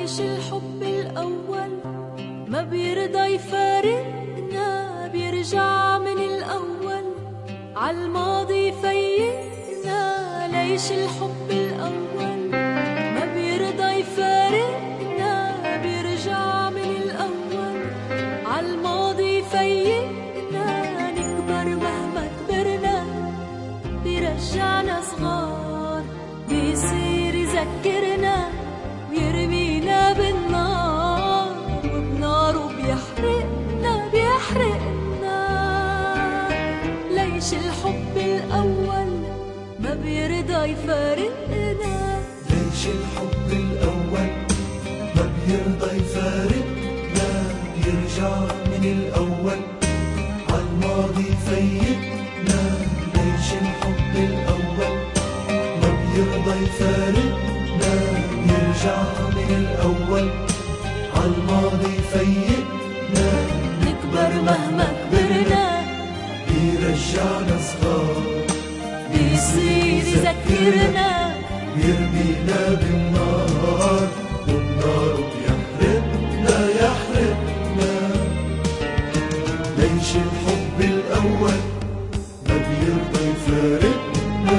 ليش الحب الأول ما بيرضى يفارقنا، بيرجع من الأول عالماضي يفيقنا. ليش الحب الأول ما بيرضى يفارقنا، بيرجع من الأول عالماضي يفيقنا. نكبر مهما كبرنا بيرجعنا صغار، بيصير يذكرنا ويرمينا بالنار، وبناره بيحرقنا. ليش الحب الأول ما بيرضى يفارقنا، ليش الحب الأول ما بيرضى يفارقنا، يرجع من الأول عالماضي يفيقنا. ليش الحب الأول ما بيرضى يفارقنا، يرجع من الأول عالماضي يفيقنا. نكبر مهما كبرنا بيرجعنا صغار، بيصير يذكرنا ويرمينا بالنار، والنار يحرقنا. ليش الحب الأول ما بيرضى يفارقنا.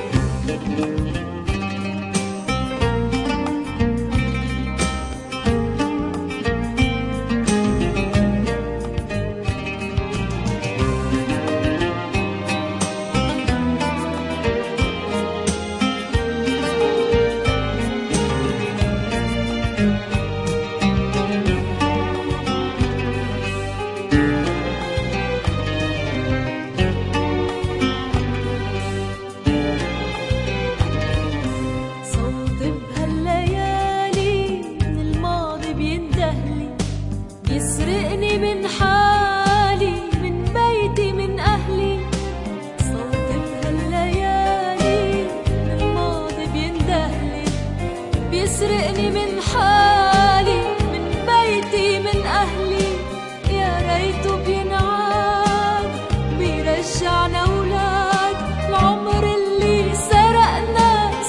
يسرقني من حالي، من بيتي، من أهلي. صوت بهالليالي من الماضي بيندهلي، بيسرقني من حالي، من بيتي، من أهلي. يا ريته بينعاد بيرجعنا أولاد العمر اللي سرقنا.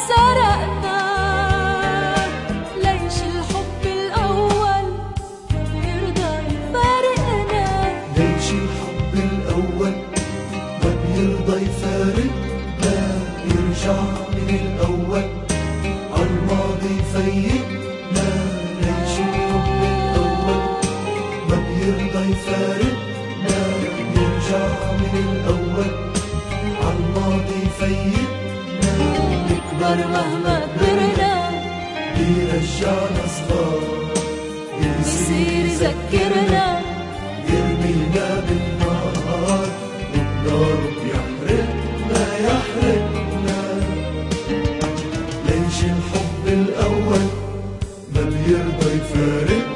ليش الحب الأول بيرضى يفارقنا، ليش الحب الأول ما بيرضى يفارقنا، يرجع من الأول عالماضي يفيقنا. ليش الحب الأول ما بيرضى يفارقنا، يرجع من الأول عالماضي يفيقنا. نكبر مهما كبرنا بيرجعنا صغار، بيصير يذكرنا يرمينا بالنار، والنار يحرقنا. ليش الحب الأول ما بيرضى يفارقنا.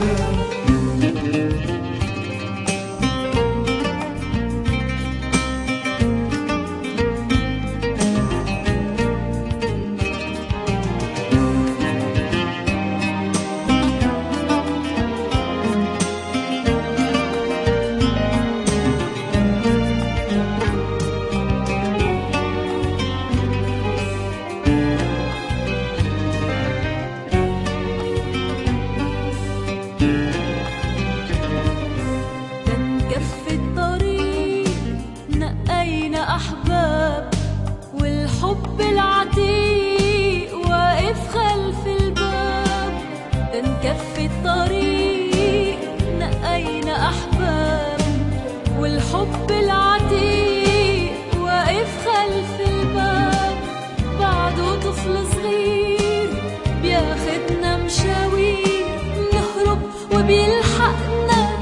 أحباب والحب العتيق واقف خلف الباب. تنكفي الطريق نقينا أحباب والحب العتيق واقف خلف الباب. بعده طفل صغير بياخدنا مشاوير، نهرب وبيلحقنا.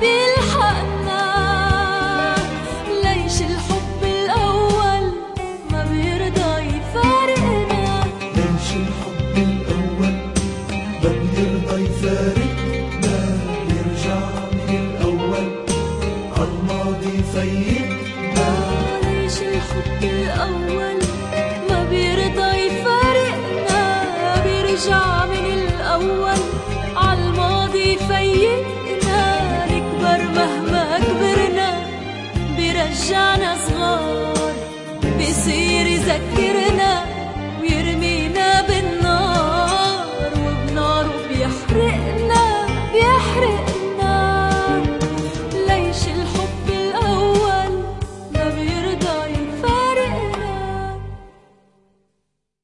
ليش الحب الأول ما بيرضى يفارقنا، ليش الحب الأول ما بيرضى يفارقنا، يرجع من الأول عالماضي يفيقنا. ليش الحب الأول ما بيرضى يفارقنا، بيرجع من الأول عالماضي يفيقنا. نكبر مهما كبرنا بيرجعنا صغار، بيصير يذكرنا ويرمينا